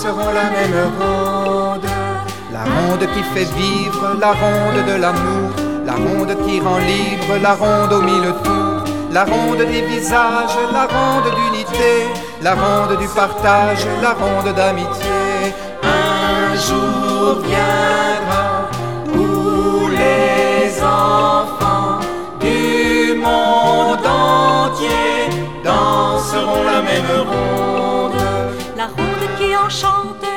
danseront la même ronde. La ronde qui fait vivre, la ronde de l'amour, la ronde qui rend libre, la ronde aux mille tours, la ronde des visages, la ronde d'unité, la ronde du partage, la ronde d'amitié. Un jour viendra où les enfants du monde entier danseront la même ronde. La ronde qui enchante